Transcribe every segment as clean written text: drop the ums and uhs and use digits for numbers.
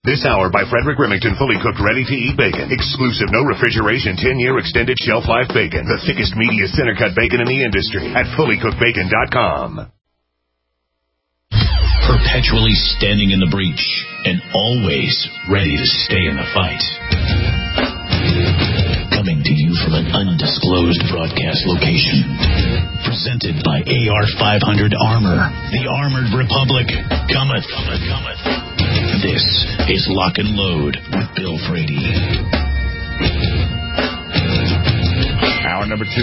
This hour by Frederick Remington, fully cooked, ready-to-eat bacon. Exclusive, no refrigeration, 10-year extended shelf life bacon. The thickest, meatiest center-cut bacon in the industry at fullycookedbacon.com. Perpetually standing in the breach and always ready to stay in the fight. Coming to you from an undisclosed broadcast location. Presented by AR-500 Armor. The Armored Republic cometh. This is Lock and Load with Bill Frady. Hour number 2.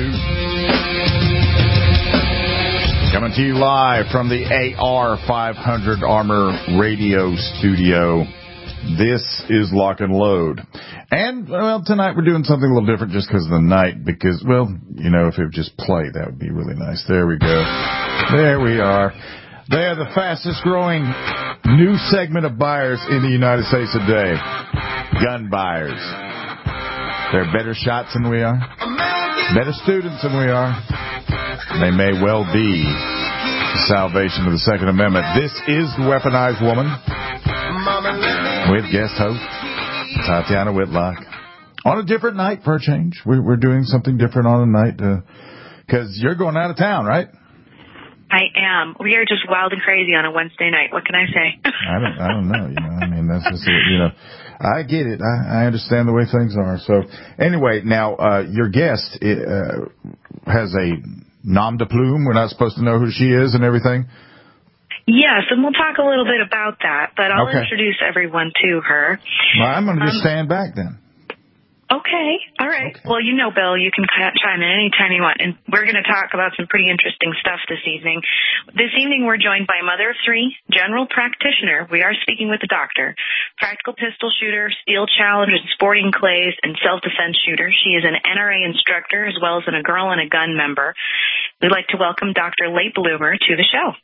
Coming to you live from the AR-500 Armor radio studio. This is Lock and Load. And, well, tonight we're doing something a little different just because of the night. Because, well, you know, if it would just play, that would be really nice. There we go. There we are. They are the fastest growing new segment of buyers in the United States today. Gun buyers. They're better shots than we are. Better students than we are. They may well be the salvation of the Second Amendment. This is The Weaponized Woman with guest host Tatiana Whitlock. On a different night for a change. We're doing something different on a night because you're going out of town, right? I am. We are just wild and crazy on a Wednesday night. What can I say? I don't know. You know, I mean, that's just, you know, I get it. I understand the way things are. So anyway, now, your guest has a nom de plume. We're not supposed to know who she is and everything. Yes, and we'll talk a little bit about that, but I'll introduce everyone to her. Well, I'm going to just stand back then. Okay. All right. Okay. Well, you know, Bill, you can chime in anytime you want, and we're going to talk about some pretty interesting stuff this evening. This evening, we're joined by a mother of 3, general practitioner. We are speaking with a doctor, practical pistol shooter, steel challenge, and sporting clays, and self-defense shooter. She is an NRA instructor as well as a Girl and a Gun member. We'd like to welcome Dr. Late Bloomer to the show.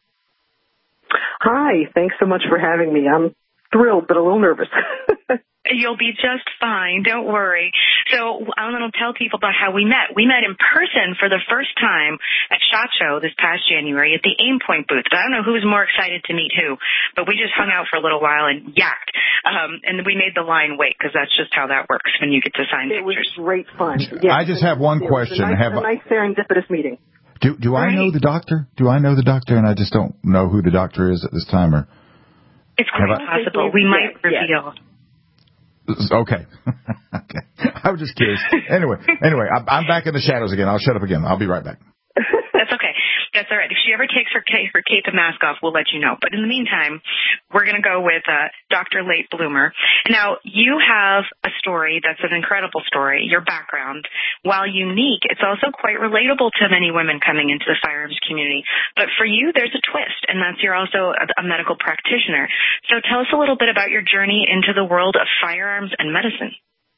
Hi. Thanks so much for having me. I'm thrilled, but a little nervous. You'll be just fine. Don't worry. So I'm going to tell people about how we met. We met in person for the first time at SHOT Show this past January at the Aimpoint booth. I don't know who was more excited to meet who, but we just hung out for a little while and yacked. And we made the line wait because that's just how that works when you get to sign pictures. It was great fun. Yeah, I just have one question. It was a nice serendipitous meeting. Do I know the doctor? Do I know the doctor and I just don't know who the doctor is at this time? Or it's quite possible. We might reveal. Okay. Okay. I was just curious. Anyway, I'm back in the shadows again. I'll shut up again. I'll be right back. That's okay. That's all right. If she ever takes her cape and mask off, we'll let you know. But in the meantime, we're going to go with Dr. Late Bloomer. Now, you have a story that's an incredible story. Your background, while unique, it's also quite relatable to many women coming into the firearms community. But for you, there's a twist, and that's you're also a medical practitioner. So tell us a little bit about your journey into the world of firearms and medicine.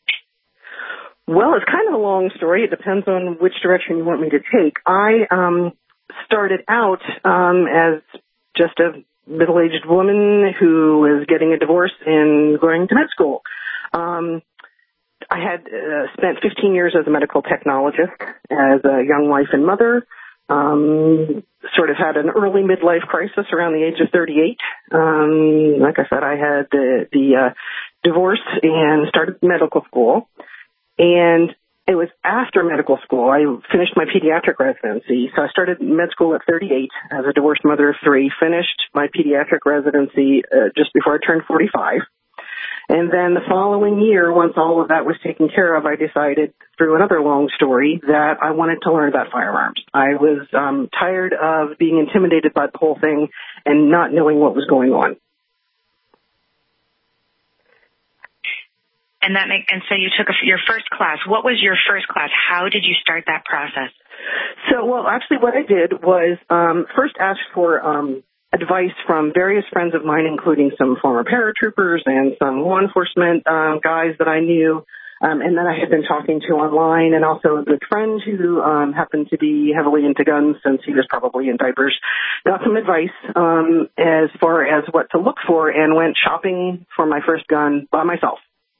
Well, it's kind of a long story. It depends on which direction you want me to take. I started out as just a middle-aged woman who was getting a divorce and going to med school. I had spent 15 years as a medical technologist, as a young wife and mother, sort of had an early midlife crisis around the age of 38. Like I said, I had the divorce and started medical school. And it was after medical school. I finished my pediatric residency. So I started med school at 38 as a divorced mother of 3, finished my pediatric residency just before I turned 45. And then the following year, once all of that was taken care of, I decided, through another long story, that I wanted to learn about firearms. I was tired of being intimidated by the whole thing and not knowing what was going on. And so you took your first class. What was your first class? How did you start that process? So, well, actually what I did was first ask for advice from various friends of mine, including some former paratroopers and some law enforcement guys that I knew, and then I had been talking to online, and also a good friend who happened to be heavily into guns since he was probably in diapers. Got some advice as far as what to look for, and went shopping for my first gun by myself.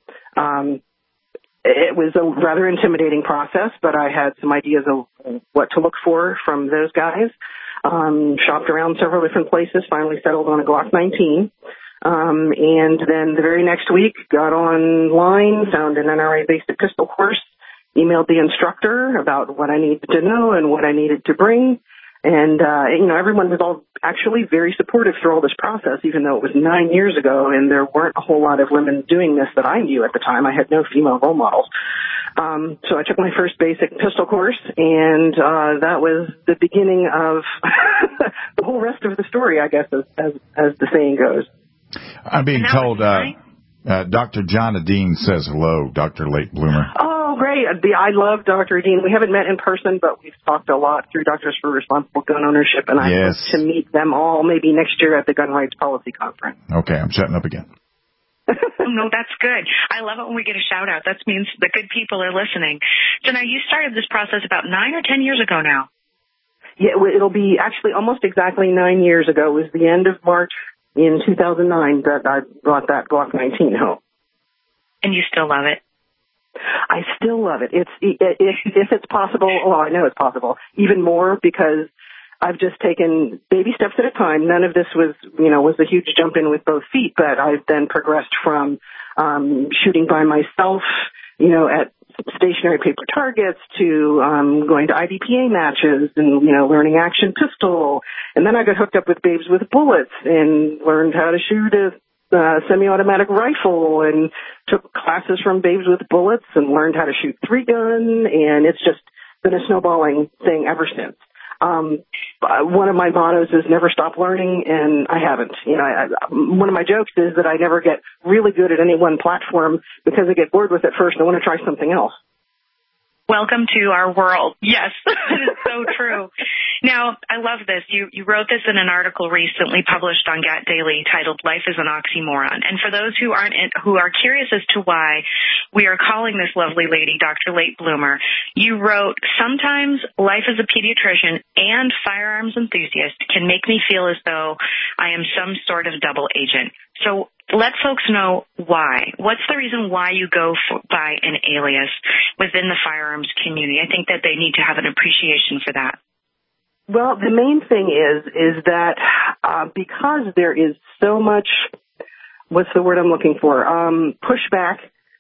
It was a rather intimidating process, but I had some ideas of what to look for from those guys. Shopped around several different places, finally settled on a Glock 19. And then the very next week, got online, found an NRA basic pistol course, emailed the instructor about what I needed to know and what I needed to bring. And, everyone was all actually very supportive through all this process, even though it was 9 years ago and there weren't a whole lot of women doing this that I knew at the time. I had no female role models. So I took my first basic pistol course, and that was the beginning of the whole rest of the story, I guess, as the saying goes. I'm being told Dr. John Adine says hello, Dr. Late Bloomer. Oh, great. I love Dr. Adine. We haven't met in person, but we've talked a lot through Doctors for Responsible Gun Ownership, and I hope to meet them all maybe next year at the Gun Rights Policy Conference. Okay, I'm shutting up again. No, that's good. I love it when we get a shout out. That means the good people are listening. So now you started this process about 9 or 10 years ago now. Yeah, it'll be actually almost exactly 9 years ago. It was the end of March in 2009 that I brought that Glock 19 home. And you still love it? I still love it. If it's possible, well, I know it's possible, even more, because I've just taken baby steps at a time. None of this was a huge jump in with both feet, but I've then progressed from shooting by myself, at stationary paper targets to going to IDPA matches and, learning action pistol. And then I got hooked up with Babes with Bullets and learned how to shoot a semi-automatic rifle and took classes from Babes with Bullets and learned how to shoot 3-gun. And it's just been a snowballing thing ever since. One of my mottos is never stop learning, and I haven't. One of my jokes is that I never get really good at any one platform because I get bored with it first and I want to try something else. Welcome to our world. Yes, that is so true. Now, I love this. You wrote this in an article recently published on GAT Daily titled "Life is an Oxymoron." And for those who are curious as to why we are calling this lovely lady Dr. Late Bloomer, you wrote, "Sometimes life as a pediatrician and firearms enthusiast can make me feel as though I am some sort of double agent." So let folks know why. What's the reason why you go by an alias within the firearms community? I think that they need to have an appreciation for that. Well, the main thing is that because there is so much, what's the word I'm looking for, pushback,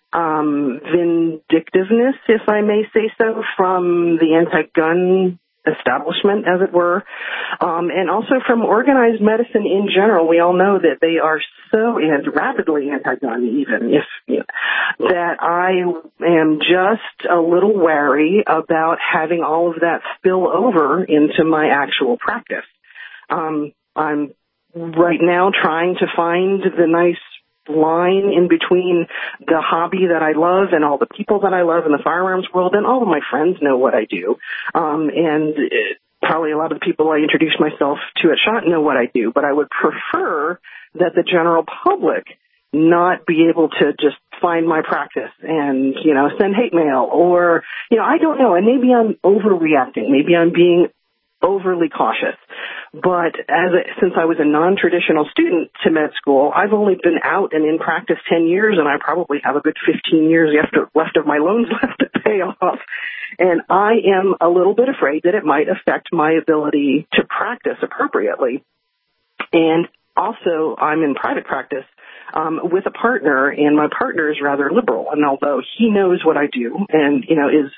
vindictiveness, if I may say so, from the anti-gun establishment, as it were, and also from organized medicine in general. We all know that they are so rapidly anti-gun, even that I am just a little wary about having all of that spill over into my actual practice. I'm right now trying to find the nice line in between the hobby that I love and all the people that I love in the firearms world, and all of my friends know what I do. Probably a lot of the people I introduce myself to at SHOT know what I do, but I would prefer that the general public not be able to just find my practice and, send hate mail or, I don't know. And maybe I'm overreacting. Maybe I'm being overly cautious. But since I was a non-traditional student to med school, I've only been out and in practice 10 years, and I probably have a good 15 years left of my loans left to pay off. And I am a little bit afraid that it might affect my ability to practice appropriately. And also, I'm in private practice with a partner, and my partner is rather liberal. And although he knows what I do and, is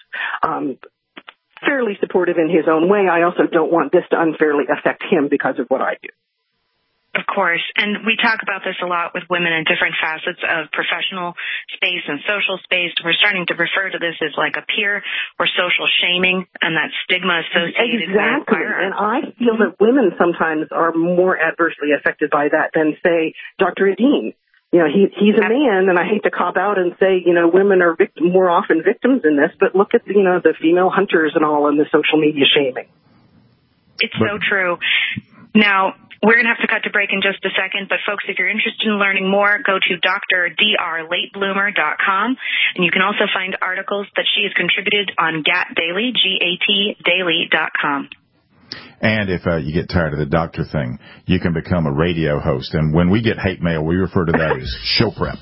fairly supportive in his own way, I also don't want this to unfairly affect him because of what I do. Of course. And we talk about this a lot with women in different facets of professional space and social space. We're starting to refer to this as like a peer or social shaming and that stigma associated with firearms. And I feel that women sometimes are more adversely affected by that than, say, Dr. Adine. He's a man, and I hate to cop out and say, women are more often victims in this, but look at, the female hunters and all and the social media shaming. It's so true. Now, we're going to have to cut to break in just a second, but folks, if you're interested in learning more, go to drlatebloomer.com, and you can also find articles that she has contributed on GAT Daily, GATdaily.com. And if you get tired of the doctor thing, you can become a radio host. And when we get hate mail, we refer to that as show prep.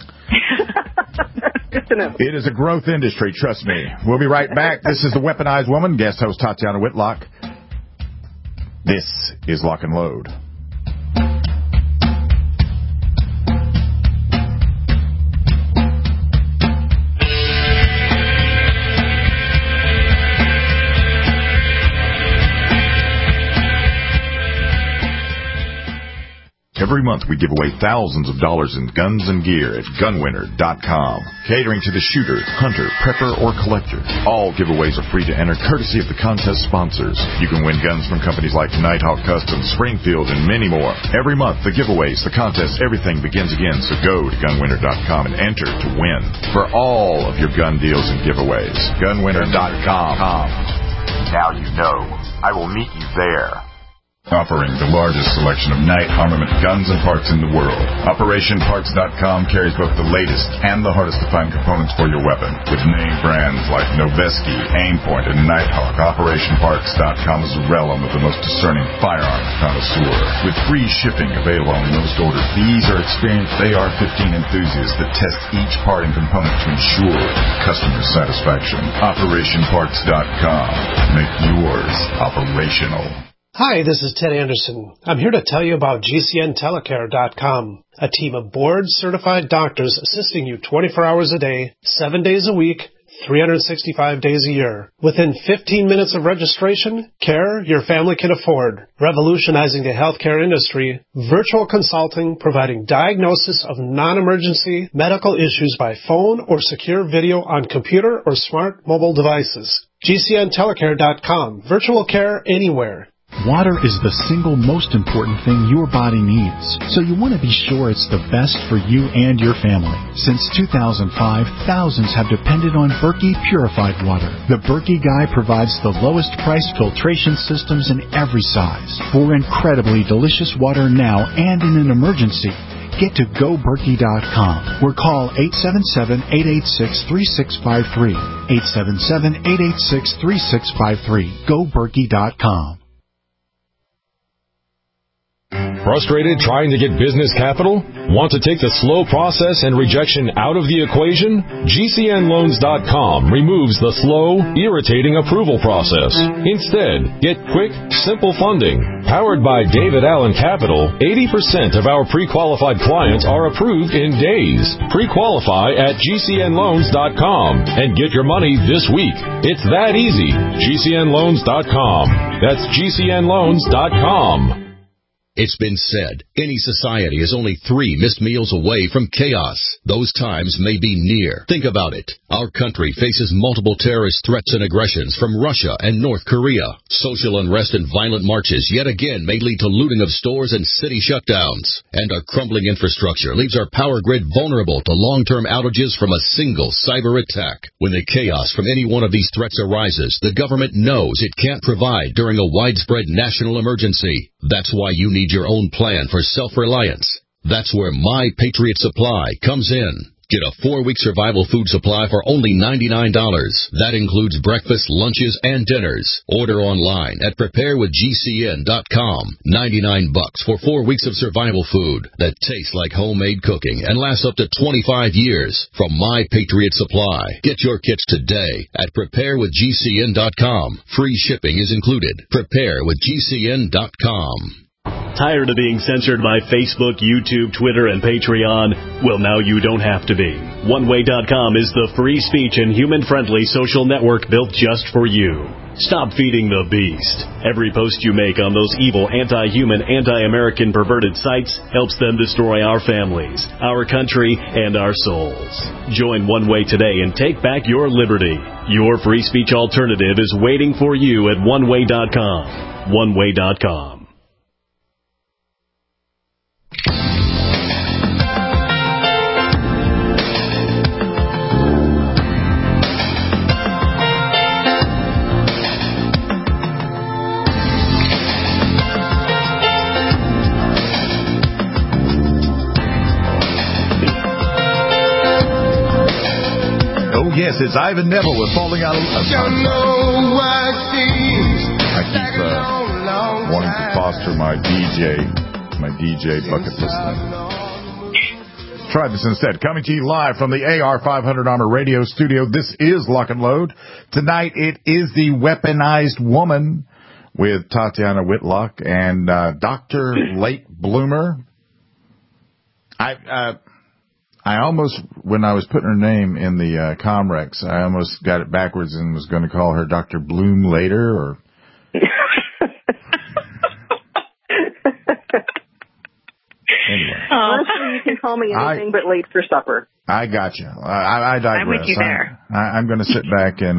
Good to know. It is a growth industry, trust me. We'll be right back. This is The Weaponized Woman, guest host Tatiana Whitlock. This is Lock and Load. Every month we give away thousands of dollars in guns and gear at gunwinner.com. Catering to the shooter, hunter, prepper, or collector. All giveaways are free to enter, courtesy of the contest sponsors. You can win guns from companies like Nighthawk Customs, Springfield, and many more. Every month, the giveaways, the contests, everything begins again. So go to gunwinner.com and enter to win for all of your gun deals and giveaways. Gunwinner.com. Now you know. I will meet you there. Offering the largest selection of night armament guns and parts in the world. OperationParts.com carries both the latest and the hardest to find components for your weapon. With name brands like Noveske, Aimpoint, and Nighthawk, OperationParts.com is a realm of the most discerning firearm connoisseur. With free shipping available on most orders, these are experienced AR-15 enthusiasts that test each part and component to ensure customer satisfaction. OperationParts.com. Make yours operational. Hi, this is Ted Anderson. I'm here to tell you about GCNTelecare.com, a team of board-certified doctors assisting you 24 hours a day, 7 days a week, 365 days a year. Within 15 minutes of registration, care your family can afford. Revolutionizing the healthcare industry, virtual consulting providing diagnosis of non-emergency medical issues by phone or secure video on computer or smart mobile devices. GCNTelecare.com, virtual care anywhere. Water is the single most important thing your body needs, so you want to be sure it's the best for you and your family. Since 2005, thousands have depended on Berkey purified water. The Berkey Guy provides the lowest price filtration systems in every size. For incredibly delicious water now and in an emergency, get to GoBerkey.com or call 877-886-3653. 877-886-3653. GoBerkey.com. Frustrated trying to get business capital? Want to take the slow process and rejection out of the equation? GCNLoans.com removes the slow, irritating approval process. Instead, get quick, simple funding. Powered by David Allen Capital, 80% of our pre-qualified clients are approved in days. Pre-qualify at GCNLoans.com and get your money this week. It's that easy. GCNLoans.com. That's GCNLoans.com. It's been said, any society is only 3 missed meals away from chaos. Those times may be near. Think about it. Our country faces multiple terrorist threats and aggressions from Russia and North Korea. Social unrest and violent marches yet again may lead to looting of stores and city shutdowns. And our crumbling infrastructure leaves our power grid vulnerable to long-term outages from a single cyber attack. When the chaos from any one of these threats arises, the government knows it can't provide during a widespread national emergency. That's why you need your own plan for self-reliance. That's where My Patriot Supply comes in. Get a 4-week survival food supply for only $99. That includes breakfast, lunches, and dinners. Order online at preparewithgcn.com. $99 for 4 weeks of survival food that tastes like homemade cooking and lasts up to 25 years. From My Patriot Supply. Get your kits today at preparewithgcn.com. Free shipping is included. Preparewithgcn.com. Tired of being censored by Facebook, YouTube, Twitter, and Patreon? Well, now you don't have to be. OneWay.com is the free speech and human-friendly social network built just for you. Stop feeding the beast. Every post you make on those evil, anti-human, anti-American perverted sites helps them destroy our families, our country, and our souls. Join One Way today and take back your liberty. Your free speech alternative is waiting for you at OneWay.com. OneWay.com. Yes, it's Ivan Neville with Falling Out of Love. I keep wanting to foster my DJ bucket list thing. Try this instead. Coming to you live from the AR-500 Armor Radio Studio. This is Lock and Load. Tonight it is the Weaponized Woman with Tatiana Whitlock and Dr. Late Bloomer. I almost, when I was putting her name in the Comrex, I almost got it backwards and was going to call her Dr. Bloom later, or... call me anything but late for supper. I got you. I digress. I'm with you there. I'm going to sit back and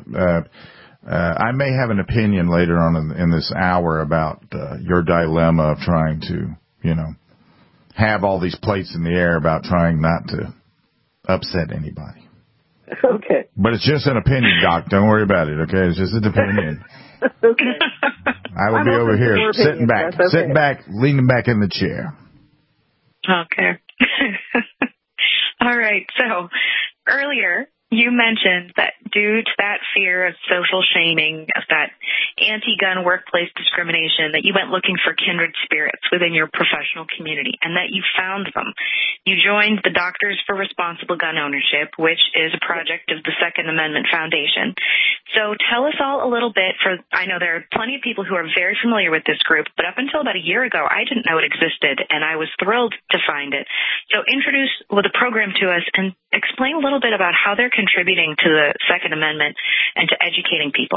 I may have an opinion later on in this hour about your dilemma of trying to, have all these plates in the air about trying not to upset anybody. Okay. But it's just an opinion, Doc. Don't worry about it, okay? It's just an opinion. Okay. I will be over here sitting back, leaning back in the chair. Okay. All right. So earlier you mentioned that due to that fear of social shaming, of that anti-gun workplace discrimination, that you went looking for kindred spirits within your professional community and that you found them. You joined the Doctors for Responsible Gun Ownership, which is a project of the Second Amendment Foundation. So tell us all a little bit, I know there are plenty of people who are very familiar with this group, but up until about a year ago, I didn't know it existed, and I was thrilled to find it. So introduce the program to us and explain a little bit about how they're contributing to the Second Amendment and to educating people.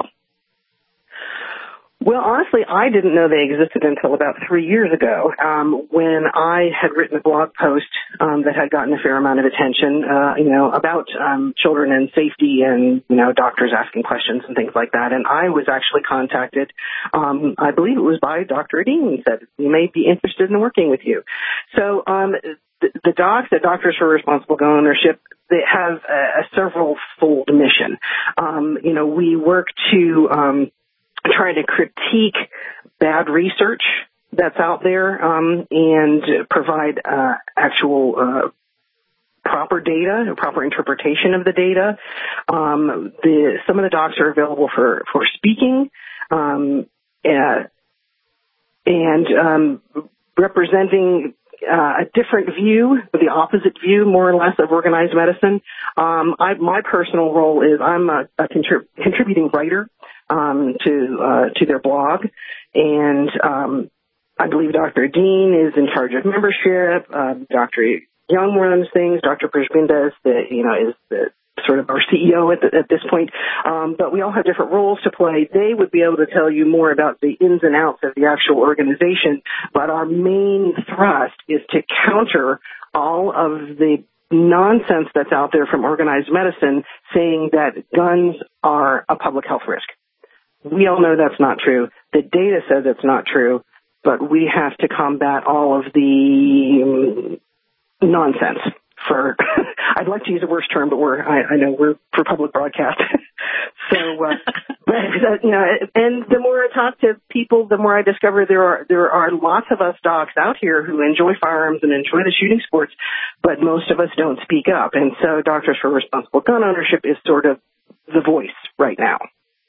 Well, honestly, I didn't know they existed until about 3 years ago, when I had written a blog post that had gotten a fair amount of attention, about children and safety and, doctors asking questions and things like that. And I was actually contacted, I believe it was by Dr. Adine, said, "You may be interested in working with you." So the Doctors for Responsible Gun Ownership, they have a several-fold mission. We work to try to critique bad research that's out there and provide actual proper data, proper interpretation of the data. Some of the docs are available for speaking and representing a different view, the opposite view, more or less, of organized medicine. My personal role is I'm a contributing writer to their blog, and I believe Dr. Dean is in charge of membership. Dr. Young runs things. Dr. Brisbinda is the sort of our CEO at this point. But we all have different roles to play. They would be able to tell you more about the ins and outs of the actual organization. But our main thrust is to counter all of the nonsense that's out there from organized medicine saying that guns are a public health risk. We all know that's not true. The data says it's not true, but we have to combat all of the nonsense. I'd like to use a worse term, but I know we're for public broadcast. So, and the more I talk to people, the more I discover there are lots of us docs out here who enjoy firearms and enjoy the shooting sports, but most of us don't speak up. And so Doctors for Responsible Gun Ownership is sort of the voice right now.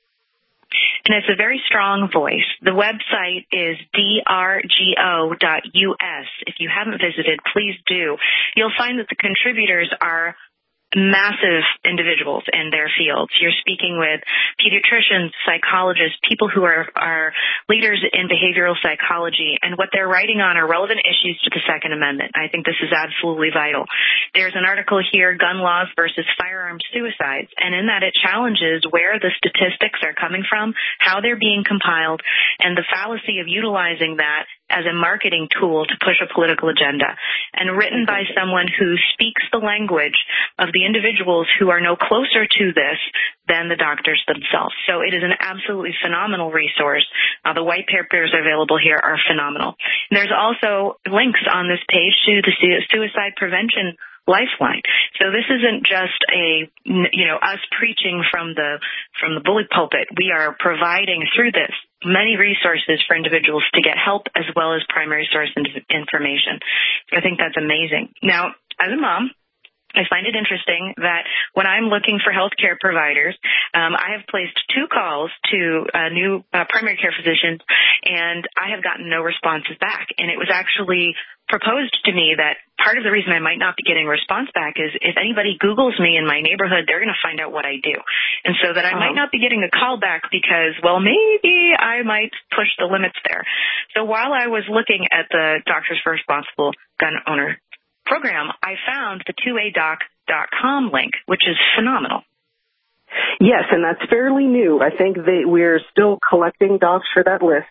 And it's a very strong voice. The website is drgo.us. If you haven't visited, please do. You'll find that the contributors are massive individuals in their fields. You're speaking with pediatricians, psychologists, people who are leaders in behavioral psychology, and what they're writing on are relevant issues to the Second Amendment. I think this is absolutely vital. There's an article here, Gun Laws versus Firearm Suicides, and in that it challenges where the statistics are coming from, how they're being compiled, and the fallacy of utilizing that as a marketing tool to push a political agenda, and written by someone who speaks the language of the individuals who are no closer to this than the doctors themselves. So it is an absolutely phenomenal resource. The white papers available here are phenomenal. And there's also links on this page to the suicide prevention lifeline. So this isn't just us preaching from the bully pulpit. We are providing through this many resources for individuals to get help as well as primary source information. So I think that's amazing. Now, as a mom, I find it interesting that when I'm looking for healthcare providers, I have placed 2 calls to new primary care physicians, and I have gotten no responses back. And it was actually proposed to me that part of the reason I might not be getting a response back is if anybody Googles me in my neighborhood, they're going to find out what I do. And so that I might not be getting a call back because, well, maybe I might push the limits there. So while I was looking at the Doctors for Responsible Gun Owner program, I found the 2adoc.com link, which is phenomenal. Yes, and that's fairly new. I think we're still collecting docs for that list.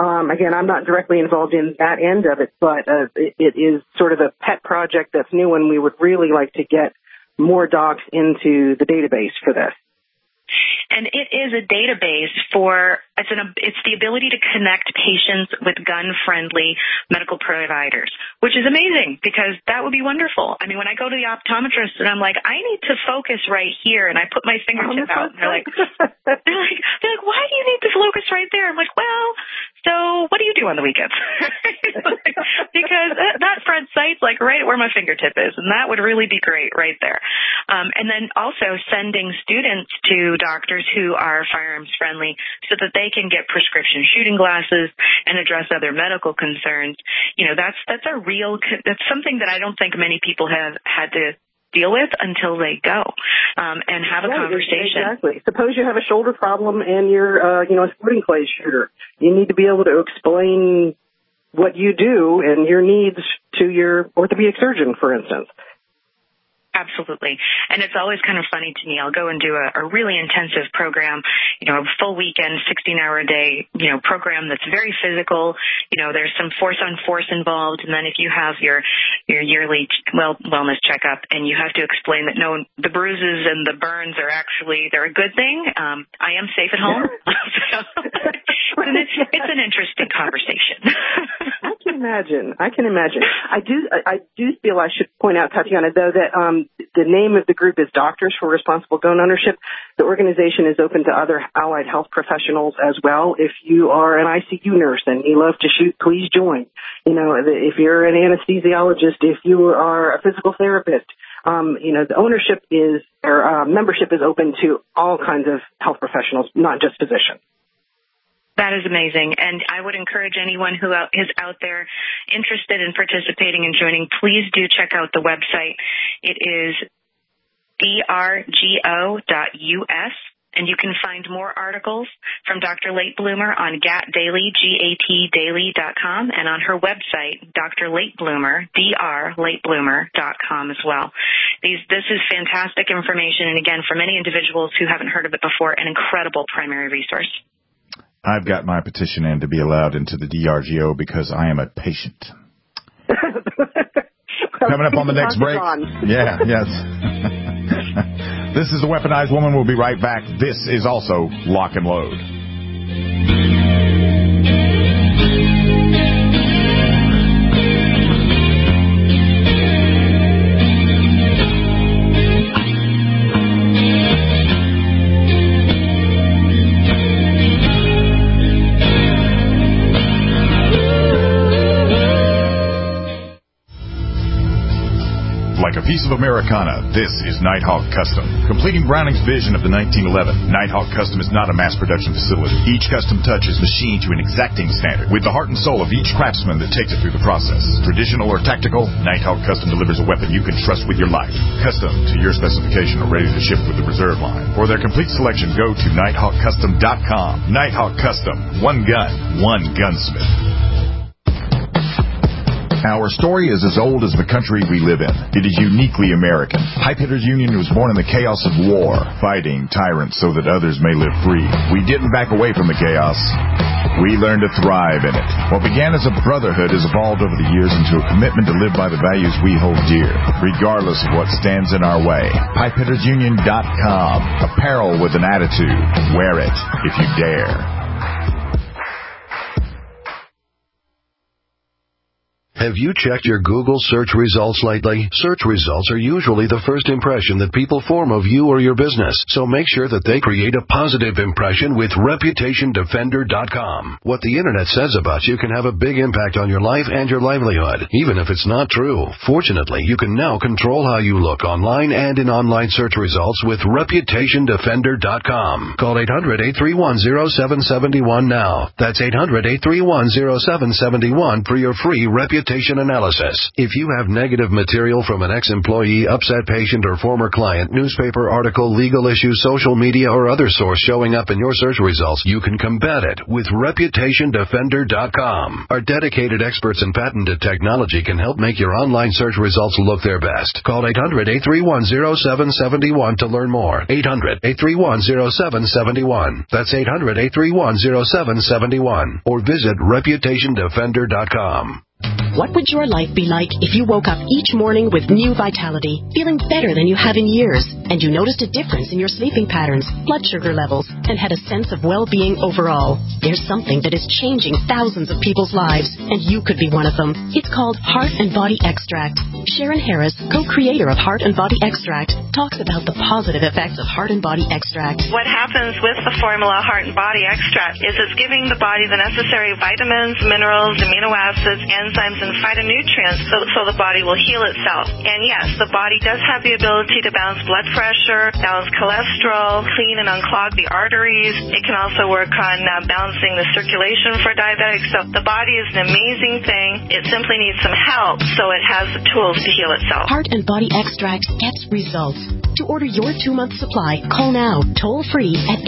Again, I'm not directly involved in that end of it, but it is sort of a pet project that's new, and we would really like to get more docs into the database for this. And it is a database for, it's the ability to connect patients with gun-friendly medical providers, which is amazing because that would be wonderful. I mean, when I go to the optometrist and I'm like, I need to focus right here, and I put my fingertip out, and they're like, why do you need to focus right there? I'm like, well, so what do you do on the weekends? Because that front sight's like right where my fingertip is, and that would really be great right there. And then also sending students to doctors who are firearms friendly so that they can get prescription shooting glasses and address other medical concerns. You know, that's that's something that I don't think many people have had to deal with until they go and have a conversation. Exactly. Suppose you have a shoulder problem and you're a sporting clays shooter. You need to be able to explain what you do and your needs to your orthopedic surgeon, for instance. Absolutely. And it's always kind of funny to me. I'll go and do a really intensive program, a full weekend, 16-hour-a-day, program that's very physical. There's some force on force involved. And then if you have your yearly wellness checkup and you have to explain that, no, the bruises and the burns are actually, they're a good thing. I am safe at home. It's an interesting conversation. I can imagine. I do feel I should point out, Tatiana, though, that the name of the group is Doctors for Responsible Gun Ownership. The organization is open to other allied health professionals as well. If you are an ICU nurse and you love to shoot, please join. If you're an anesthesiologist, if you are a physical therapist, the ownership membership is open to all kinds of health professionals, not just physicians. That is amazing. And I would encourage anyone who is out there interested in participating and joining, please do check out the website. It is drgo.us, and you can find more articles from Dr. Late Bloomer on GATDaily, GATDaily.com, and on her website, Dr. Late Bloomer, drlatebloomer.com as well. This is fantastic information, and again, for many individuals who haven't heard of it before, an incredible primary resource. I've got my petition in to be allowed into the DRGO because I am a patient. Coming up on the next break. Yeah, yes. This is The Weaponized Woman. We'll be right back. This is also Lock and Load. Like a piece of Americana, this is Nighthawk Custom. Completing Browning's vision of the 1911, Nighthawk Custom is not a mass production facility. Each custom touch is machined to an exacting standard, with the heart and soul of each craftsman that takes it through the process. Traditional or tactical, Nighthawk Custom delivers a weapon you can trust with your life. Custom to your specification or ready to ship with the reserve line. For their complete selection, go to nighthawkcustom.com. Nighthawk Custom. One gun, one gunsmith. Our story is as old as the country we live in. It is uniquely American. Pipehitters Union was born in the chaos of war, fighting tyrants so that others may live free. We didn't back away from the chaos. We learned to thrive in it. What began as a brotherhood has evolved over the years into a commitment to live by the values we hold dear, regardless of what stands in our way. Pipehittersunion.com. Apparel with an attitude. Wear it if you dare. Have you checked your Google search results lately? Search results are usually the first impression that people form of you or your business, so make sure that they create a positive impression with ReputationDefender.com. What the Internet says about you can have a big impact on your life and your livelihood, even if it's not true. Fortunately, you can now control how you look online and in online search results with ReputationDefender.com. Call 800-831-0771 now. That's 800-831-0771 for your free Reputation reputation analysis. If you have negative material from an ex-employee, upset patient, or former client, newspaper article, legal issue, social media, or other source showing up in your search results, you can combat it with ReputationDefender.com. Our dedicated experts in patented technology can help make your online search results look their best. Call 800-831-0771 to learn more. 800-831-0771. That's 800-831-0771. Or visit ReputationDefender.com. What would your life be like if you woke up each morning with new vitality, feeling better than you have in years, and you noticed a difference in your sleeping patterns, blood sugar levels, and had a sense of well-being overall? There's something that is changing thousands of people's lives, and you could be one of them. It's called Heart and Body Extract. Sharon Harris, co-creator of Heart and Body Extract, talks about the positive effects of Heart and Body Extract. What happens with the formula Heart and Body Extract is it's giving the body the necessary vitamins, minerals, amino acids, enzymes, and phytonutrients so the body will heal itself. And yes, the body does have the ability to balance blood pressure, balance cholesterol, clean and unclog the arteries. It can also work on balancing the circulation for diabetics. So the body is an amazing thing. It simply needs some help so it has the tools to heal itself. Heart and Body Extract gets results. To order your 2-month supply, call now, toll free at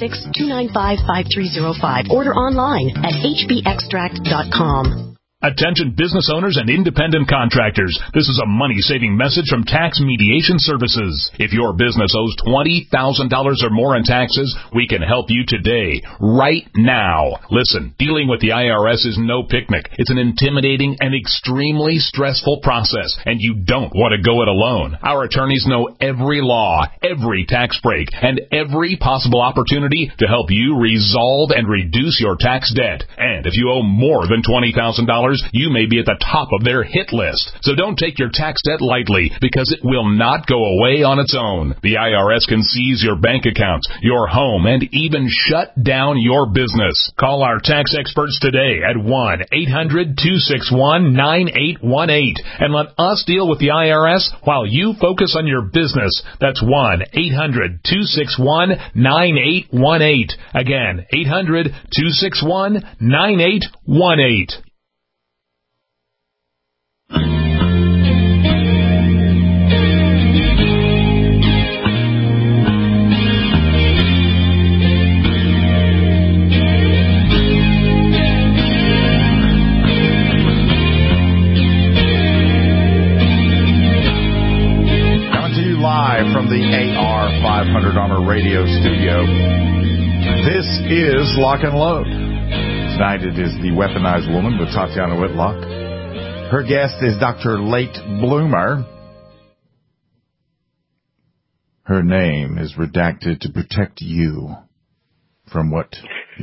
866-295-5305. Order online at hbextract.com. Attention business owners and independent contractors. This is a money-saving message from Tax Mediation Services. If your business owes $20,000 or more in taxes, we can help you today, right now. Listen, dealing with the IRS is no picnic. It's an intimidating and extremely stressful process, and you don't want to go it alone. Our attorneys know every law, every tax break, and every possible opportunity to help you resolve and reduce your tax debt. And if you owe more than $20,000, you may be at the top of their hit list. So don't take your tax debt lightly, because it will not go away on its own. The IRS can seize your bank accounts, your home, and even shut down your business. Call our tax experts today at 1-800-261-9818 and let us deal with the IRS while you focus on your business. That's 1-800-261-9818. Again, 800-261-9818. Live from the AR500 Armor Radio Studio. This is Lock and Load. Tonight it is the Weaponized Woman with Tatiana Whitlock. Her guest is Dr. Late Bloomer. Her name is redacted to protect you from what,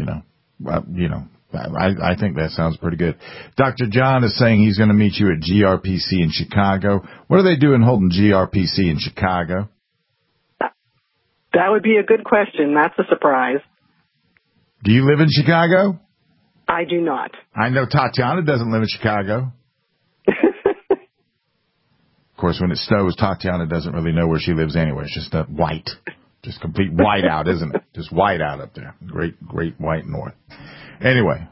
I think that sounds pretty good. Dr. John is saying he's going to meet you at GRPC in Chicago. What are they doing holding GRPC in Chicago? That would be a good question. That's a surprise. Do you live in Chicago? I do not. I know Tatiana doesn't live in Chicago. Of course, when it snows, Tatiana doesn't really know where she lives anyway. It's just white. Just complete white out, isn't it? Just white out up there. Great white north. Anyway,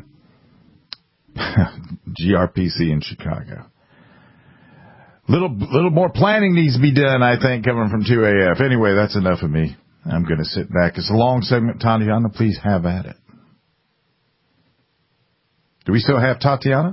GRPC in Chicago. Little more planning needs to be done, I think, coming from 2AF. Anyway, that's enough of me. I'm going to sit back. It's a long segment. Tatiana, please have at it. Do we still have Tatiana?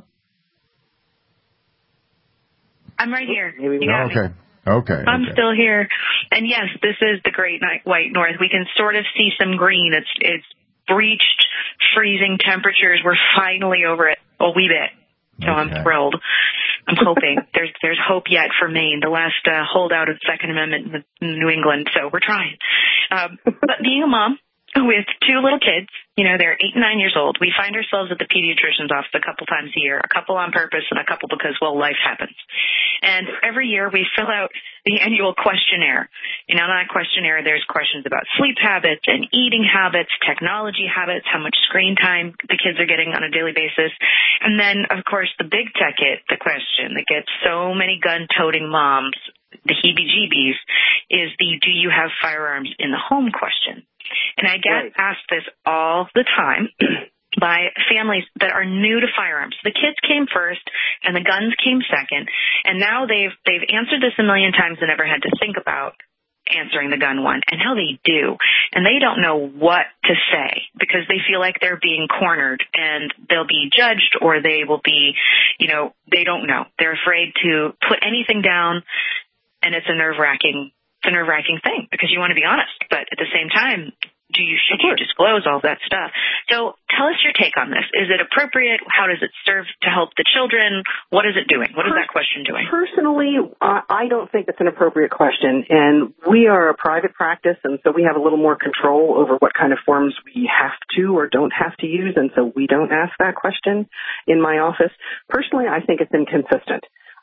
I'm right here. You got me. Okay. I'm still here. And yes, this is the Great White North. We can sort of see some green. It's breached freezing temperatures. We're finally over it a wee bit. So okay. I'm thrilled. I'm hoping there's hope yet for Maine, the last holdout of the Second Amendment in New England. So we're trying. But being a mom with 2 little kids, they're 8 and 9 years old, we find ourselves at the pediatrician's office a couple times a year, a couple on purpose and a couple because, life happens. And every year we fill out the annual questionnaire. In that questionnaire, there's questions about sleep habits and eating habits, technology habits, how much screen time the kids are getting on a daily basis. And then, of course, the big ticket, the question that gets so many gun-toting moms the heebie-jeebies is the do you have firearms in the home question. And I get asked this all the time by families that are new to firearms. The kids came first and the guns came second, and now they've answered this a million times and never had to think about answering the gun one, and now they do. And they don't know what to say because they feel like they're being cornered and they'll be judged, or they will be, they don't know. They're afraid to put anything down, and it's a nerve-wracking thing because you want to be honest, but at the same time, should you disclose all that stuff? So tell us your take on this. Is it appropriate? How does it serve to help the children? What is it doing? What is that question doing? Personally, I don't think it's an appropriate question. And we are a private practice, and so we have a little more control over what kind of forms we have to or don't have to use, and so we don't ask that question in my office. Personally, I think it's inconsistent.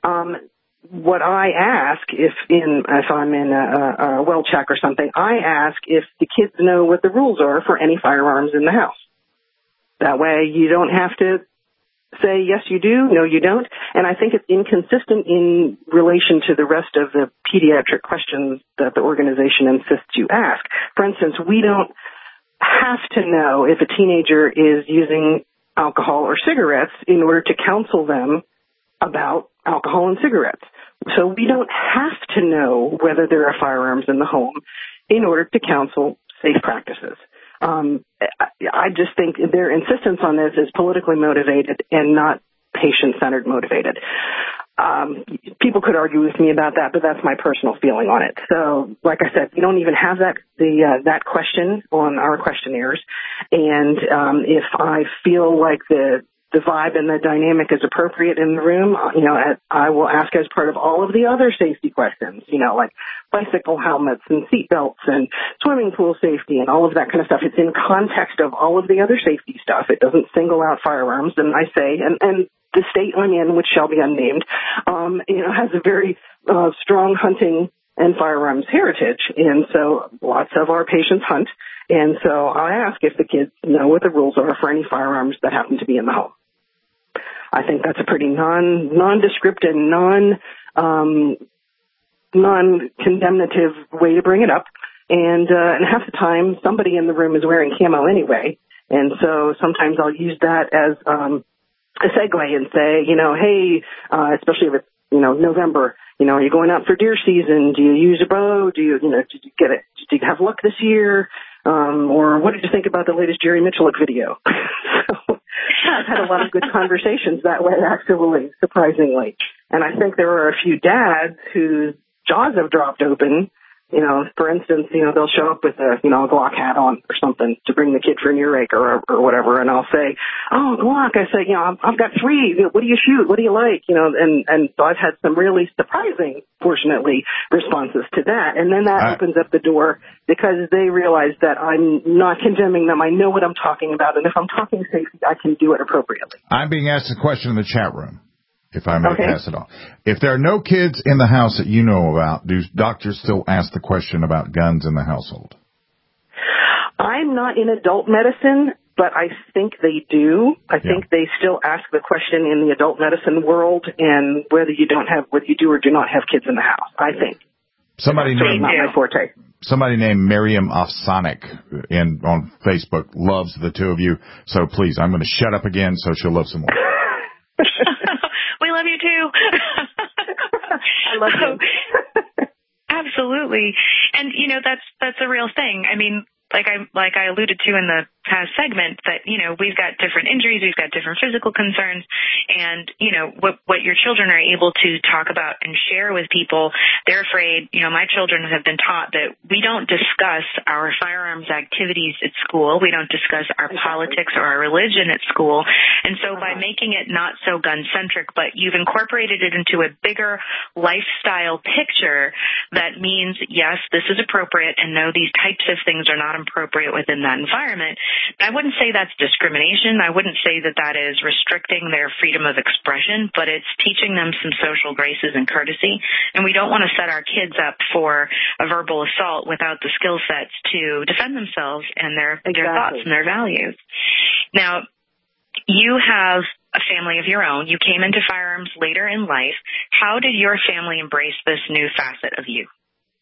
What I ask if I'm in a well check or something, I ask if the kids know what the rules are for any firearms in the house. That way you don't have to say, yes, you do, no, you don't. And I think it's inconsistent in relation to the rest of the pediatric questions that the organization insists you ask. For instance, we don't have to know if a teenager is using alcohol or cigarettes in order to counsel them about alcohol and cigarettes. So we don't have to know whether there are firearms in the home in order to counsel safe practices. I just think their insistence on this is politically motivated and not patient-centered motivated. People could argue with me about that, but that's my personal feeling on it. So, like I said, we don't even have that question on our questionnaires. And if I feel like the vibe and the dynamic is appropriate in the room, I will ask as part of all of the other safety questions, like bicycle helmets and seat belts and swimming pool safety and all of that kind of stuff. It's in context of all of the other safety stuff. It doesn't single out firearms. And I say, and the state I'm in, which shall be unnamed, has a very strong hunting and firearms heritage. And so lots of our patients hunt. And so I ask if the kids know what the rules are for any firearms that happen to be in the home. I think that's a pretty nondescript and non-condemnative way to bring it up. And half the time, somebody in the room is wearing camo anyway. And so sometimes I'll use that as a segue and say, hey, especially if it's, November, are you going out for deer season? Do you use a bow? Did you have luck this year? Or what did you think about the latest Jerry Mitchell video? So I've had a lot of good conversations that way, actually, surprisingly. And I think there are a few dads whose jaws have dropped open. For instance, they'll show up with a Glock hat on or something to bring the kid for an earache or whatever. And I'll say, oh, Glock. I say, I've got 3. What do you shoot? What do you like? And so I've had some really surprising, fortunately, responses to that. And then that opens up the door because they realize that I'm not condemning them. I know what I'm talking about. And if I'm talking safety, I can do it appropriately. I'm being asked a question in the chat room, if I may pass it on. If there are no kids in the house that you know about, do doctors still ask the question about guns in the household? I'm not in adult medicine, but I think they do. I think they still ask the question in the adult medicine world, and whether you do or do not have kids in the house, I think. Somebody named not my forte. Somebody named Miriam Afsanic on Facebook loves the two of you. So please, I'm going to shut up again so she'll love some more. We love you too. I love you. Absolutely. And, that's a real thing. I mean, like I alluded to in the past segment, that, we've got different injuries, we've got different physical concerns, and, what your children are able to talk about and share with people, they're afraid, my children have been taught that we don't discuss our firearms activities at school, we don't discuss our politics or our religion at school, and so by making it not so gun-centric, but you've incorporated it into a bigger lifestyle picture, that means, yes, this is appropriate, and no, these types of things are not appropriate within that environment. I wouldn't say that's discrimination. I wouldn't say that that is restricting their freedom of expression, but it's teaching them some social graces and courtesy. And we don't want to set our kids up for a verbal assault without the skill sets to defend themselves and their thoughts and their values. Now, you have a family of your own. You came into firearms later in life. How did your family embrace this new facet of you?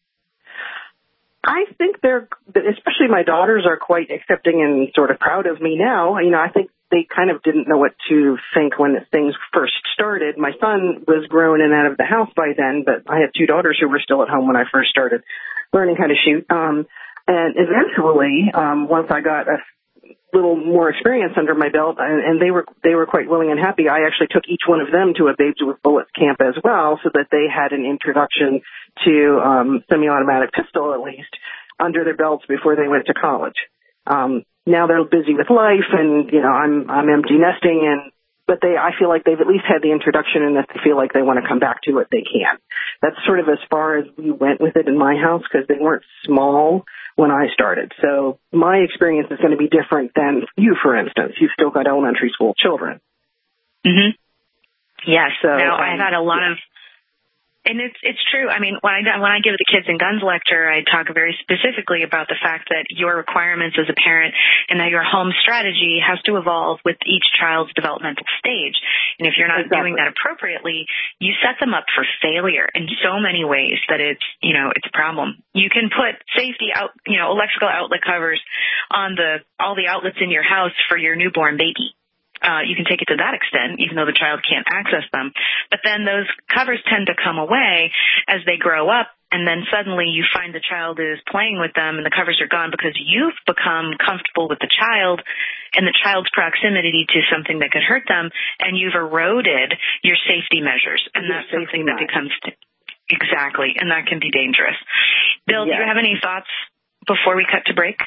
I think especially my daughters are quite accepting and sort of proud of me now. I think they kind of didn't know what to think when things first started. My son was grown and out of the house by then, but I had two daughters who were still at home when I first started learning how to shoot. And eventually, once I got a little more experience under my belt, and they were quite willing and happy, I actually took each one of them to a Babes with Bullets camp as well, so that they had an introduction to semi-automatic pistol, at least, under their belts before they went to college. Now they're busy with life, and I'm empty nesting, but I feel like they've at least had the introduction, and if they feel like they want to come back to it, they can. That's sort of as far as we went with it in my house, because they weren't small when I started. So my experience is going to be different than you, for instance. You've still got elementary school children. Mm-hmm. Yes. So, I've had a lot of, and it's true. I mean, when I give the Kids and Guns lecture, I talk very specifically about the fact that your requirements as a parent and that your home strategy has to evolve with each child's developmental stage. And if you're not doing that appropriately, you set them up for failure in so many ways that it's a problem. You can put safety out, electrical outlet covers on all the outlets in your house for your newborn baby. You can take it to that extent, even though the child can't access them. But then those covers tend to come away as they grow up, and then suddenly you find the child is playing with them and the covers are gone because you've become comfortable with the child and the child's proximity to something that could hurt them, and you've eroded your safety measures. And that's something that becomes exactly, and that can be dangerous. Bill, do you have any thoughts before we cut to break?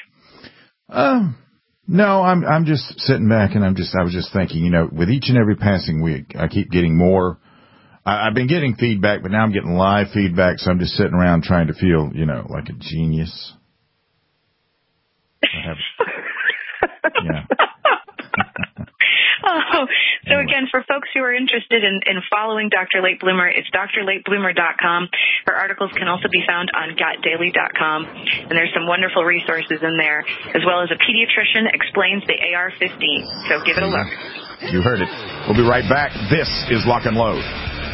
No, I'm just sitting back, and I was just thinking, with each and every passing week, I keep getting more. I've been getting feedback, but now I'm getting live feedback, so I'm just sitting around trying to feel, like a genius. Yeah. So again, for folks who are interested in following Dr. Late Bloomer, it's drlatebloomer.com. Her articles can also be found on gotdaily.com, and there's some wonderful resources in there, as well as a pediatrician explains the AR-15. So give it a look. You heard it. We'll be right back. This is Lock and Load.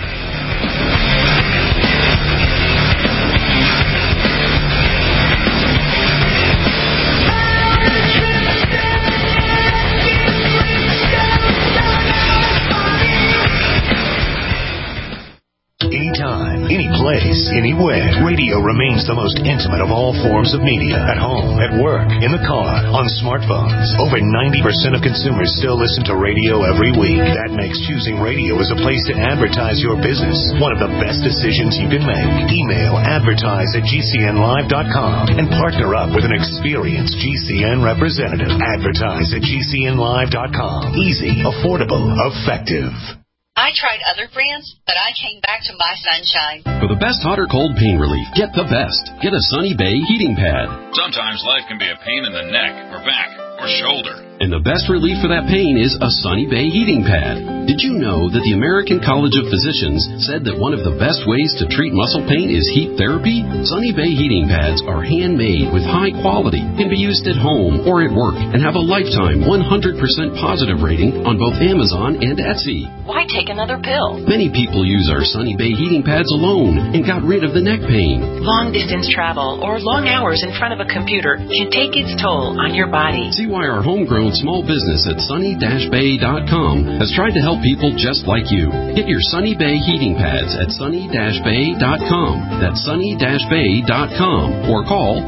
Anytime, any place, anywhere, radio remains the most intimate of all forms of media. At home, at work, in the car, on smartphones. Over 90% of consumers still listen to radio every week. That makes choosing radio as a place to advertise your business one of the best decisions you can make. Email advertise@gcnlive.com and partner up with an experienced GCN representative. Advertise@gcnlive.com. Easy, affordable, effective. I tried other brands, but I came back to My Sunshine. For the best hot or cold pain relief, get the best. Get a Sunny Bay heating pad. Sometimes life can be a pain in the neck or back or shoulder. And the best relief for that pain is a Sunny Bay heating pad. Did you know that the American College of Physicians said that one of the best ways to treat muscle pain is heat therapy? Sunny Bay heating pads are handmade with high quality, can be used at home or at work, and have a lifetime 100% positive rating on both Amazon and Etsy. Why take another pill? Many people use our Sunny Bay heating pads alone and got rid of the neck pain. Long distance travel or long hours in front of a computer can take its toll on your body. See why our homegrown small business at sunny-bay.com has tried to help people just like you. Get your Sunny Bay heating pads at sunny-bay.com. That's sunny-bay.com. Or call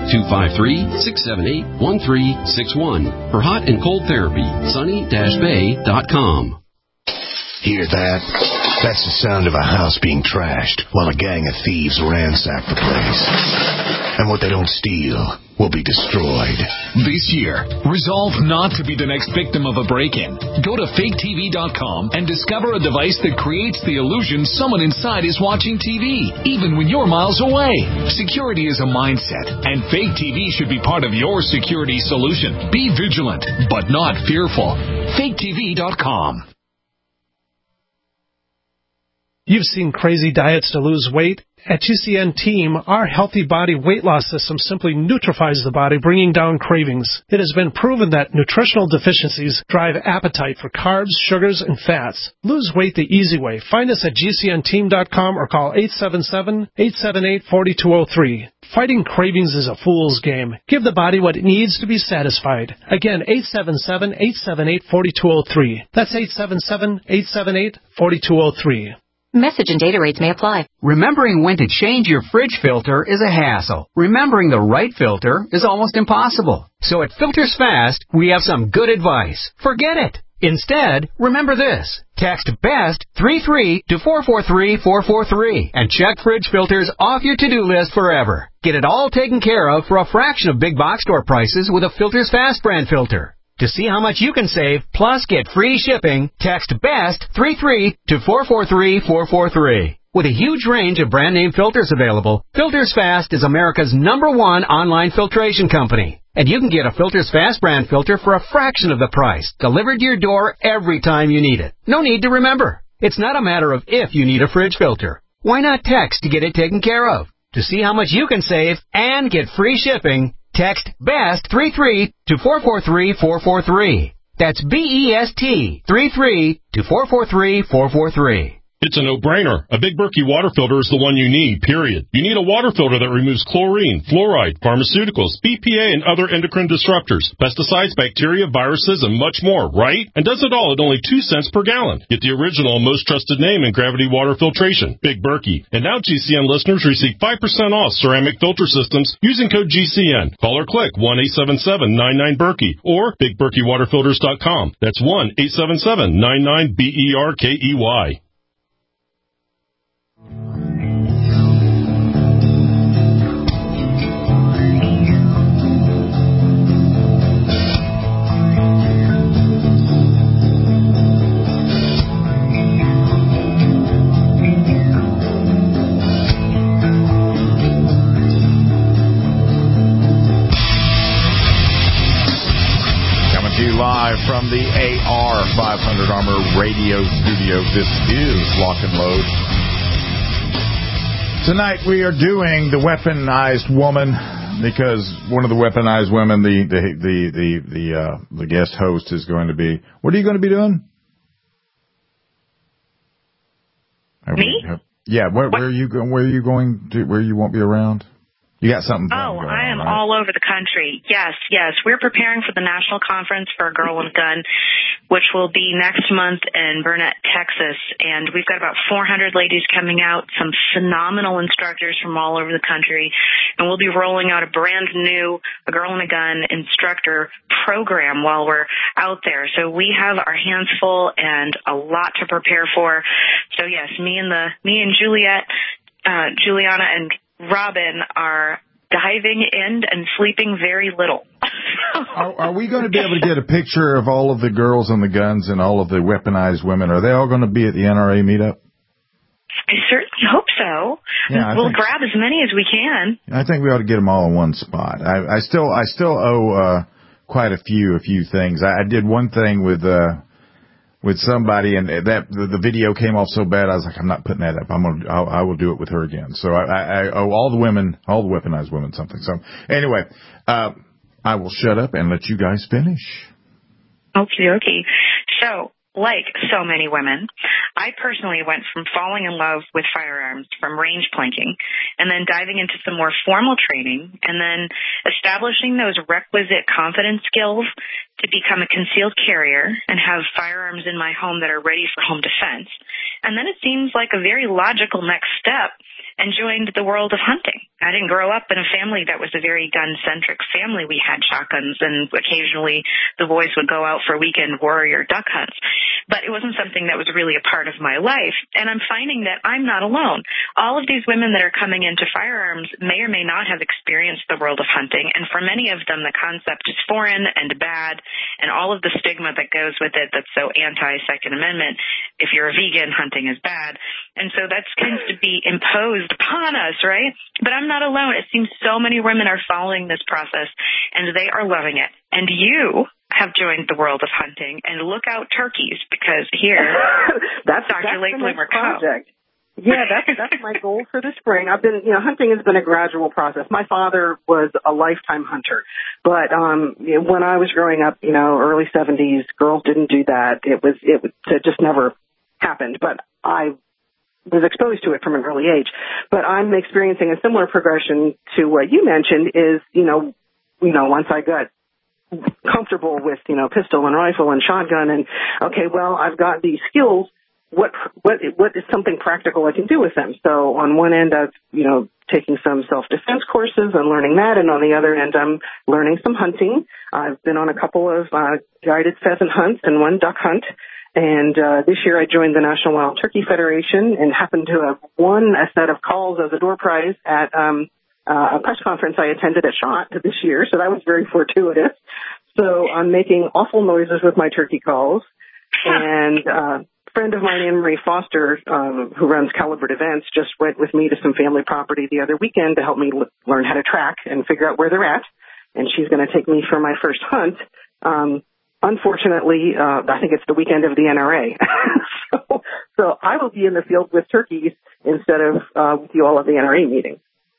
253-678-1361 for hot and cold therapy. sunny-bay.com. Hear that? That's the sound of a house being trashed while a gang of thieves ransack the place. And what they don't steal will be destroyed. This year, resolve not to be the next victim of a break-in. Go to faketv.com and discover a device that creates the illusion someone inside is watching TV, even when you're miles away. Security is a mindset, and Fake TV should be part of your security solution. Be vigilant, but not fearful. faketv.com. You've seen crazy diets to lose weight. At GCN Team, our healthy body weight loss system simply neutralizes the body, bringing down cravings. It has been proven that nutritional deficiencies drive appetite for carbs, sugars, and fats. Lose weight the easy way. Find us at GCNteam.com or call 877-878-4203. Fighting cravings is a fool's game. Give the body what it needs to be satisfied. Again, 877-878-4203. That's 877-878-4203. Message and data rates may apply. Remembering when to change your fridge filter is a hassle. Remembering the right filter is almost impossible. So at Filters Fast, we have some good advice. Forget it. Instead, remember this. Text BEST 33 to 443-443 and check fridge filters off your to-do list forever. Get it all taken care of for a fraction of big box store prices with a Filters Fast brand filter. To see how much you can save, plus get free shipping, text BEST 33 to 443-443. With a huge range of brand name filters available, Filters Fast is America's #1 online filtration company. And you can get a Filters Fast brand filter for a fraction of the price, delivered to your door every time you need it. No need to remember. It's not a matter of if you need a fridge filter. Why not text to get it taken care of? To see how much you can save and get free shipping, text BEST 33 to 443-443. That's BEST 33 to 443-443. It's a no-brainer. A Big Berkey water filter is the one you need, period. You need a water filter that removes chlorine, fluoride, pharmaceuticals, BPA, and other endocrine disruptors, pesticides, bacteria, viruses, and much more, right? And does it all at only 2 cents per gallon. Get the original and most trusted name in gravity water filtration, Big Berkey. And now GCN listeners receive 5% off ceramic filter systems using code GCN. Call or click 1-877-99-BERKEY or BigBerkeyWaterFilters.com. That's 1-877-99-BERKEY. Live from the AR 500 Armor Radio Studio. This is Lock and Load. Tonight we are doing the weaponized woman, because one of the weaponized women, the guest host is going to be. What are you going to be doing? Me? Yeah. Where are you going? Where are you going to? Where you won't be around? You got something? Oh, I am all over the country. Yes. We're preparing for the National Conference for a Girl with a Gun, which will be next month in Burnett, Texas. And we've got about 400 ladies coming out, some phenomenal instructors from all over the country. And we'll be rolling out a brand new A Girl with a Gun instructor program while we're out there. So we have our hands full and a lot to prepare for. So yes, me and Juliana and Robin are diving in and sleeping very little. Are we going to be able to get a picture of all of the girls and the guns and all of the weaponized women? Are they all going to be at the NRA meetup? I certainly hope so. Yeah, we'll grab as many as we can. I think we ought to get them all in one spot. I still owe quite a few things. I did one thing with somebody, and the video came off so bad, I was like, I'm not putting that up. I will do it with her again. So I owe all the weaponized women something. So anyway, I will shut up and let you guys finish. Okay. So, like so many women, I personally went from falling in love with firearms from range planking and then diving into some more formal training and then establishing those requisite confidence skills to become a concealed carrier and have firearms in my home that are ready for home defense. And then it seems like a very logical next step and joined the world of hunting. I didn't grow up in a family that was a very gun-centric family. We had shotguns, and occasionally the boys would go out for weekend warrior duck hunts. But it wasn't something that was really a part of my life, and I'm finding that I'm not alone. All of these women that are coming into firearms may or may not have experienced the world of hunting, and for many of them the concept is foreign and bad, and all of the stigma that goes with it that's so anti-Second Amendment. If you're a vegan, hunting is bad. And so that tends to be imposed upon us, right? But I'm not alone. It seems so many women are following this process, and they are loving it. And you have joined the world of hunting, and look out turkeys, because here, that's Dr. Lake Bloomer project. Yeah, that's my goal for the spring. I've been, hunting has been a gradual process. My father was a lifetime hunter, but when I was growing up, early 70s, girls didn't do that. It just never happened. But I was exposed to it from an early age. But I'm experiencing a similar progression to what you mentioned is, once I got comfortable with, pistol and rifle and shotgun and, okay, well, I've got these skills. What is something practical I can do with them? So on one end, I've, taking some self-defense courses and learning that. And on the other end, I'm learning some hunting. I've been on a couple of guided pheasant hunts and one duck hunt. And this year I joined the National Wild Turkey Federation and happened to have won a set of calls as a door prize at a press conference I attended at SHOT this year. So that was very fortuitous. So I'm making awful noises with my turkey calls. And a friend of mine, Anne Marie Foster, who runs Calibrate Events, just went with me to some family property the other weekend to help me learn how to track and figure out where they're at. And she's going to take me for my first hunt. Unfortunately, I think it's the weekend of the NRA. so I will be in the field with turkeys instead of with you all at the NRA meeting.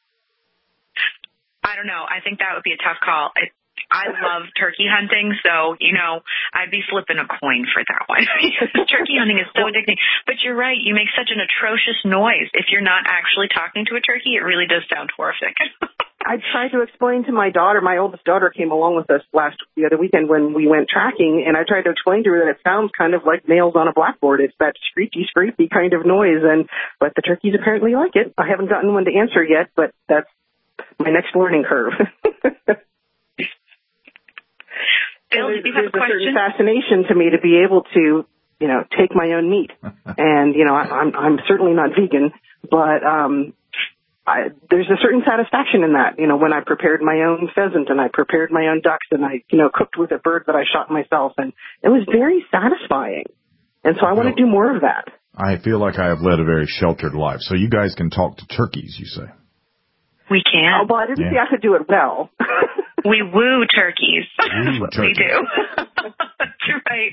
I don't know. I think that would be a tough call. I love turkey hunting, so, I'd be flipping a coin for that one. Turkey hunting is so addicting. But you're right. You make such an atrocious noise. If you're not actually talking to a turkey, it really does sound horrific. I tried to explain to my daughter, my oldest daughter came along with us the other weekend when we went tracking, and I tried to explain to her that it sounds kind of like nails on a blackboard. It's that screechy kind of noise, but the turkeys apparently like it. I haven't gotten one to answer yet, but that's my next learning curve. Bill, do you have a question? There's a certain fascination to me to be able to, take my own meat. And, I'm certainly not vegan, but there's a certain satisfaction in that, when I prepared my own pheasant and I prepared my own ducks and I, cooked with a bird that I shot myself. And it was very satisfying. And so I want to do more of that. I feel like I have led a very sheltered life. So you guys can talk to turkeys, you say? We can. Oh, well, I didn't say I could do it well. We woo turkeys. Woo turkeys. We do. That's right.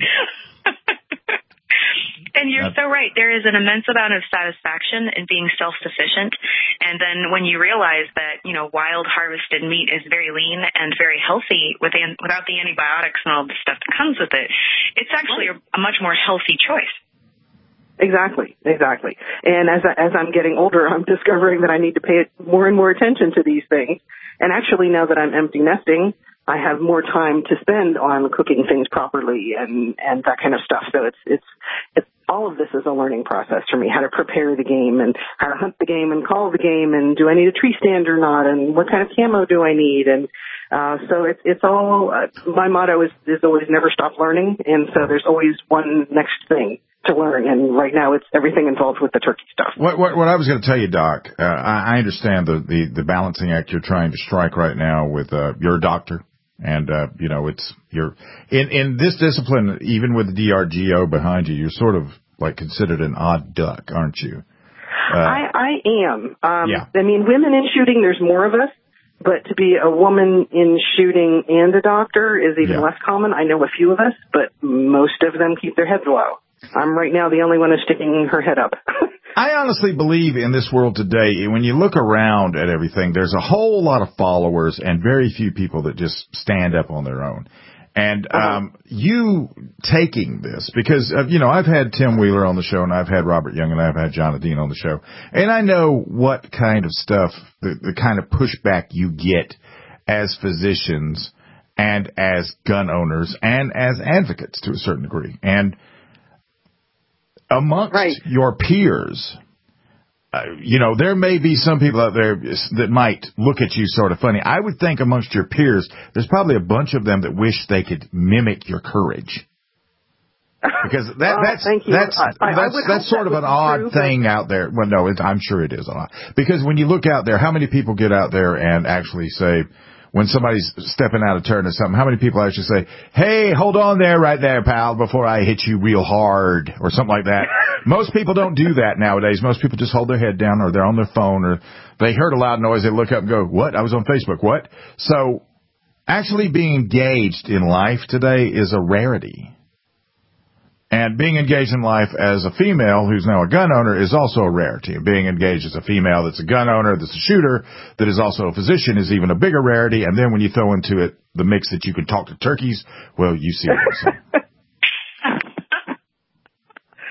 And you're so right. There is an immense amount of satisfaction in being self-sufficient. And then when you realize that, wild harvested meat is very lean and very healthy without the antibiotics and all the stuff that comes with it, it's actually a much more healthy choice. Exactly. And as I'm getting older, I'm discovering that I need to pay more and more attention to these things. And actually, now that I'm empty nesting, I have more time to spend on cooking things properly and that kind of stuff. So it's all of this is a learning process for me, how to prepare the game and how to hunt the game and call the game and do I need a tree stand or not and what kind of camo do I need. And so it's all, my motto is always never stop learning. And so there's always one next thing to learn, and right now it's everything involved with the turkey stuff. What I was going to tell you, Doc, I understand the balancing act you're trying to strike right now with you're a doctor, and it's you're in this discipline, even with the DRGO behind you, you're sort of like considered an odd duck, aren't you? I am. Yeah. I mean, women in shooting, there's more of us. But to be a woman in shooting and a doctor is even less common. I know a few of us, but most of them keep their heads low. I'm right now the only one who's sticking her head up. I honestly believe in this world today, when you look around at everything, there's a whole lot of followers and very few people that just stand up on their own. And you taking this, because, I've had Tim Wheeler on the show, and I've had Robert Young, and I've had John Dean on the show. And I know what kind of stuff, the kind of pushback you get as physicians and as gun owners and as advocates to a certain degree. And amongst your peers, there may be some people out there that might look at you sort of funny. I would think amongst your peers, there's probably a bunch of them that wish they could mimic your courage. Because that's sort of an odd thing out there. Well, no, I'm sure it is odd. Because when you look out there, how many people get out there and actually say, when somebody's stepping out of turn or something, how many people actually say, hey, hold on there right there, pal, before I hit you real hard or something like that? Most people don't do that nowadays. Most people just hold their head down or they're on their phone or they heard a loud noise. They look up and go, what? I was on Facebook. What? So actually being engaged in life today is a rarity. And being engaged in life as a female who's now a gun owner is also a rarity. Being engaged as a female that's a gun owner, that's a shooter, that is also a physician is even a bigger rarity. And then when you throw into it the mix that you can talk to turkeys, well, you see what I'm saying.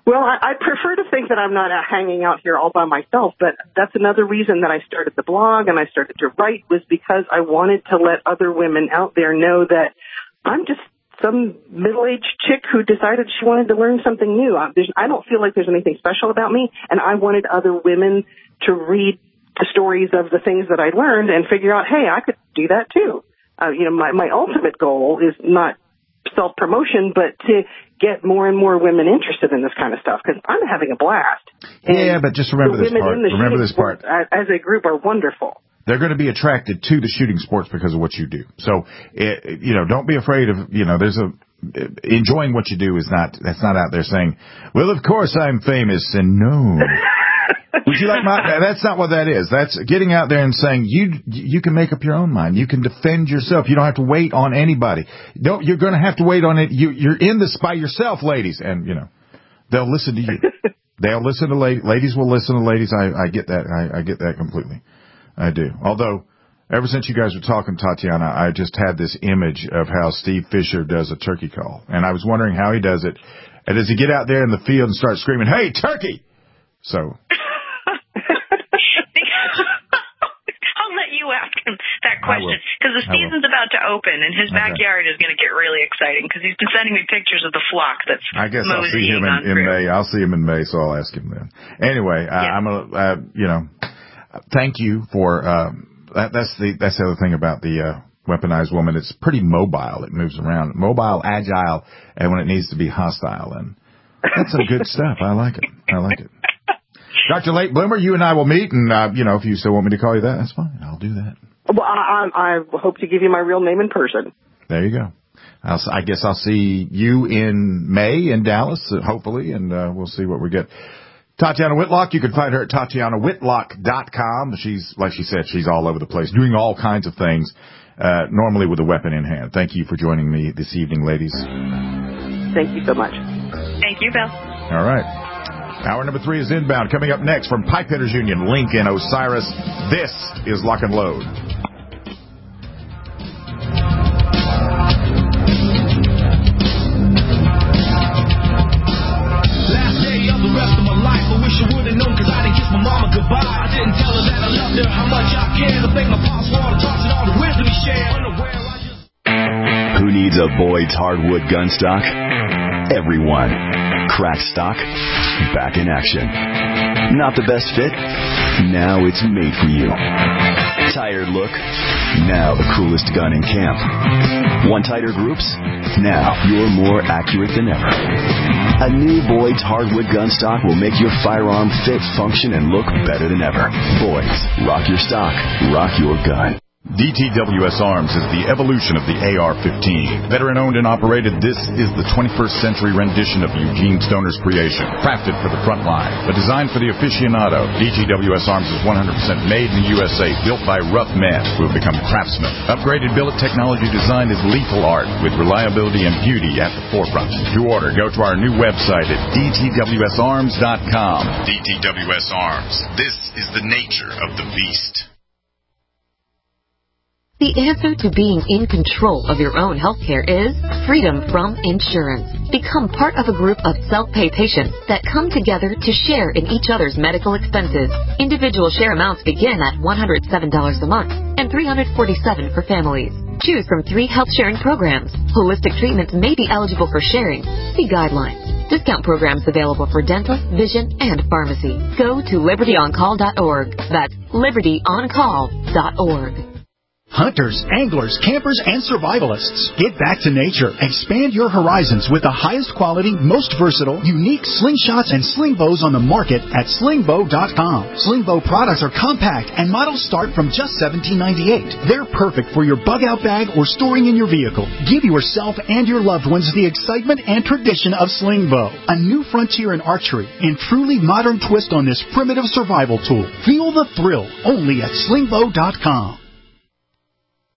Well, I prefer to think that I'm not hanging out here all by myself, but that's another reason that I started the blog and I started to write, was because I wanted to let other women out there know that I'm just some middle-aged chick who decided she wanted to learn something new. I don't feel like there's anything special about me, and I wanted other women to read the stories of the things that I learned and figure out, hey, I could do that too. My ultimate goal is not self-promotion, but to get more and more women interested in this kind of stuff, because I'm having a blast. Yeah, but just remember this part. Remember this part. As a group are wonderful. They're going to be attracted to the shooting sports because of what you do. So, don't be afraid of, enjoying what you do that's not out there saying, well, of course I'm famous, and no. Would you like that's not what that is. That's getting out there and saying you can make up your own mind. You can defend yourself. You don't have to wait on anybody. You're going to have to wait on it. You're in this by yourself, ladies, and they'll listen to you. They'll listen to ladies will listen to ladies. I get that. I get that completely. I do. Although ever since you guys were talking, Tatiana, I just had this image of how Steve Fisher does a turkey call, and I was wondering how he does it. And does he get out there in the field and start screaming, "Hey, turkey!" So. Ask him that question, because the season's about to open and his backyard is going to get really exciting, because he's been sending me pictures of the flock that's I guess I'll see him in May. I'll see him in May, so I'll ask him then. Anyway, I'm gonna thank you for that's the other thing about the weaponized woman. It's pretty mobile. It moves around, mobile, agile, and when it needs to be hostile, and that's some good stuff. I like it. Dr. Late Bloomer, you and I will meet, and, if you still want me to call you that, that's fine. I'll do that. Well, I hope to give you my real name in person. There you go. I guess I'll see you in May in Dallas, hopefully, and we'll see what we get. Tatiana Whitlock, you can find her at TatianaWhitlock.com. She's, like she said, she's all over the place, doing all kinds of things, normally with a weapon in hand. Thank you for joining me this evening, ladies. Thank you so much. Thank you, Bill. All right. Hour number 3 is inbound. Coming up next from Pipehitters Union, Lincoln, Osiris, this is Lock and Load. Last day of the rest of my life, I wish I would have known, because I didn't kiss my mama goodbye. I didn't tell her that I loved her, how much I cared. I think my pops wanted to toss it all the wisdom he shared. Who needs a Boyd's hardwood gun stock? Everyone. Crack stock, back in action. Not the best fit? Now it's made for you. Tired look? Now the coolest gun in camp. Want tighter groups? Now you're more accurate than ever. A new Boyd's hardwood gun stock will make your firearm fit, function, and look better than ever. Boyd's, rock your stock, rock your gun. DTWS Arms is the evolution of the AR-15. Veteran-owned and operated, this is the 21st century rendition of Eugene Stoner's creation. Crafted for the front line, but designed for the aficionado. DTWS Arms is 100% made in the USA, built by rough men who have become craftsmen. Upgraded billet technology design is lethal art, with reliability and beauty at the forefront. To order, go to our new website at dtwsarms.com. DTWS Arms. This is the nature of the beast. The answer to being in control of your own healthcare is freedom from insurance. Become part of a group of self-pay patients that come together to share in each other's medical expenses. Individual share amounts begin at $107 a month and $347 for families. Choose from 3 health-sharing programs. Holistic treatments may be eligible for sharing. See guidelines. Discount programs available for dental, vision, and pharmacy. Go to libertyoncall.org. That's libertyoncall.org. Hunters, anglers, campers, and survivalists. Get back to nature. Expand your horizons with the highest quality, most versatile, unique slingshots and sling bows on the market at slingbow.com. Slingbow products are compact and models start from just $17.98. They're perfect for your bug-out bag or storing in your vehicle. Give yourself and your loved ones the excitement and tradition of Slingbow, a new frontier in archery and truly modern twist on this primitive survival tool. Feel the thrill only at slingbow.com.